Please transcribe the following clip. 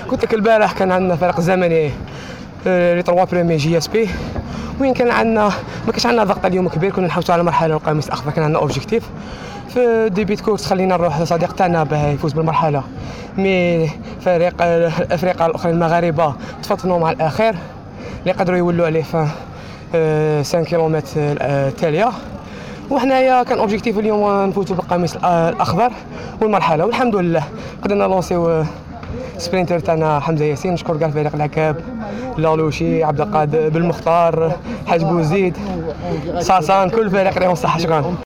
قلت لك البارح كان عندنا فريق زمني لي 3 بريمي جي اس بي، وين كان عندنا ما كانش عندنا ضغط اليوم كبير، كنا نحوسوا على مرحله القميص الاخضر، كان عندنا اوبجيكتيف في ديبيت كورس خلينا نروح لصديق تاعنا باه يفوز بالمرحله، مي فريق الافريقيا الاخرين المغاربه تفطنوا مع الاخير اللي قدروا يولوا عليه في 5 كيلومتر التاليه، وحنايا كان اوبجيكتيف اليوم نفوتوا بالقميص الاخضر والمرحله، والحمد لله قدرنا لونسيو سبرينتر تاعنا حمزه ياسين. نشكر كاع فريق العكاب، لالوشي، عبد القادر، بالمختار، حاج بوزيد، صاصان، كل فريق لهم صحه. شكرا.